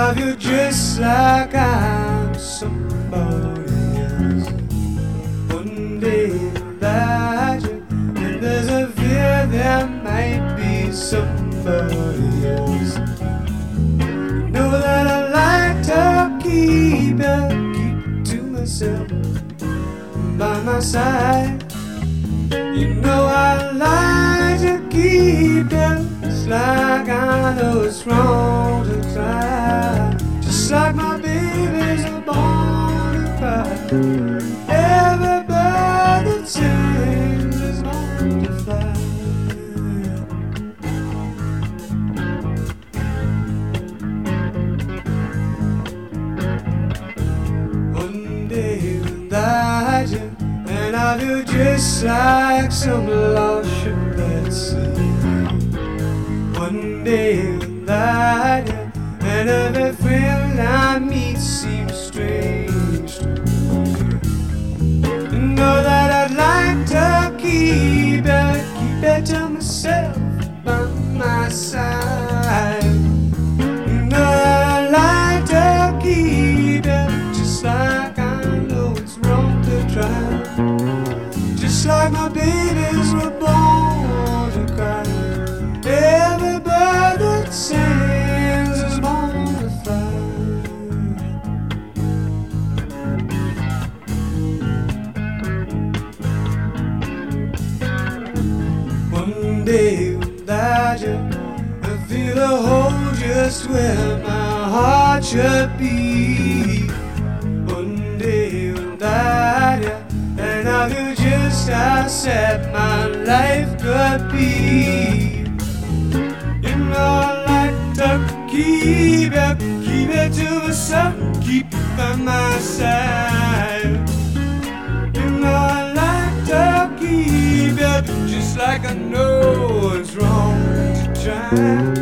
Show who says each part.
Speaker 1: love you just like I'm somebody else. One day without you, and there's a fear there might be somebody else. You know that I like to keep it to myself by my side. You know I like to keep it. It's like I know it's wrong to cry, just like my babies are born to cry. Every bird that sings is born to fly. One day without you, and I feel just like some lost ship at sea. One day without you, and every friend I meet seems strange to me. You know that I'd like to keep it to myself by my side. You know that I'd like to keep it, just like I know it's wrong to try. Just like my babies were born to cry. Every bird that sings is born to fly. One day without you, I feel a hole just where my heart should be. One day without you, and I feel just how sad my life could be. You know I like to keep it to myself, keep it by my side. You know I like to keep it, just like I know it's wrong to try.